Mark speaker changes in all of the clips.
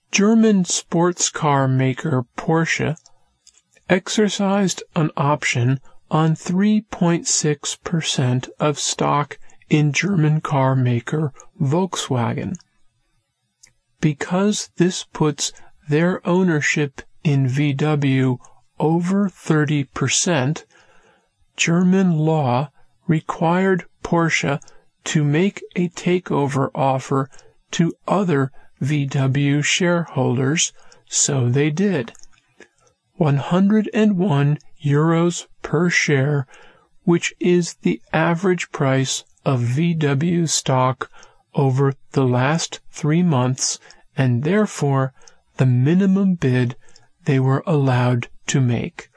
Speaker 1: German sports car maker Porsche exercised an option on 3.6% of stock in German car maker Volkswagen. Because this puts their ownership in VW over 30%, German law required Porsche to make a takeover offer to other VW shareholders, so they did. 101 euros per share, which is the average price of VW stock over the last 3 months, and therefore the minimum bid they were allowed to make.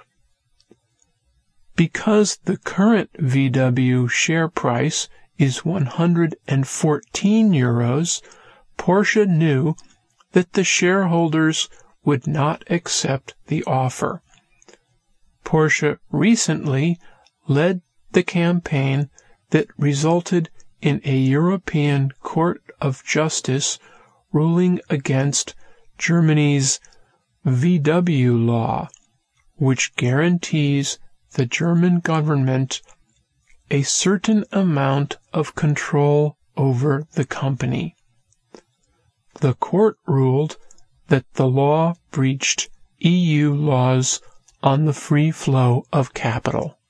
Speaker 1: Because the current VW share price is 114 euros, Porsche knew that the shareholders would not accept the offer. Porsche recently led the campaign that resulted in a European Court of Justice ruling against Germany's VW law, which guarantees the German government a certain amount of control over the company. The court ruled that the law breached EU laws on the free flow of capital.